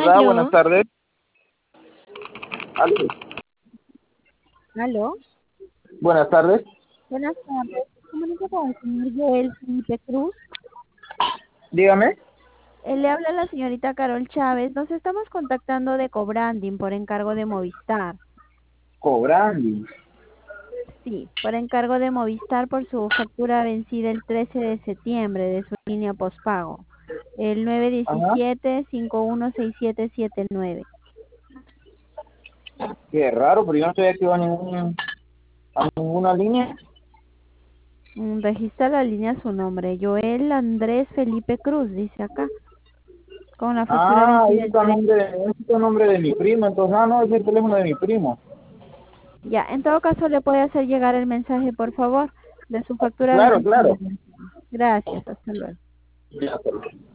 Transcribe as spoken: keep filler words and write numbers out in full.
¿verdad? Buenas Aló, tardes. Aló. aló, Buenas tardes. buenas tardes. Comunico con el señor Joel Felipe Cruz. Dígame. Él le habla a la señorita Carol Chávez. Nos estamos contactando de Cobranding por encargo de Movistar. Cobrando. Sí, por encargo de Movistar por su factura vencida el trece de septiembre de su línea postpago. El Ajá. nueve uno siete, cinco uno seis siete siete nueve. Qué raro, pero yo no estoy activo a, ningún, a ninguna línea. Mm, Registra la línea su nombre. Joel Andrés Felipe Cruz, dice acá. Con la factura Ah, ahí vencida el está el trece. nombre, de- ahí está el nombre de mi primo. Entonces, ah, no, es el teléfono de mi primo. Ya, en todo caso le puede hacer llegar el mensaje, por favor, de su factura Claro, vencida. claro. Gracias, hasta luego. Ya,